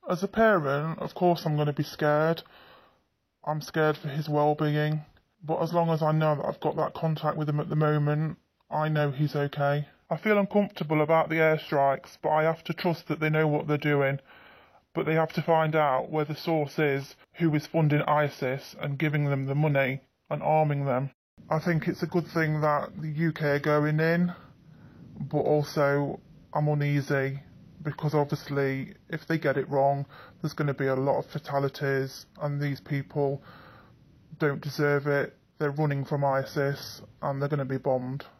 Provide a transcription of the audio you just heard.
As a parent, of course I'm going to be scared. I'm scared for his well-being. But as long as I know that I've got that contact with him at the moment, I know he's okay. I feel uncomfortable about the airstrikes, but I have to trust that they know what they're doing. But they have to find out where the source is, who is funding ISIS and giving them the money and arming them. I think it's a good thing that the UK are going in, but also I'm uneasy because obviously if they get it wrong, there's going to be a lot of fatalities and these people don't deserve it. They're running from ISIS and they're going to be bombed.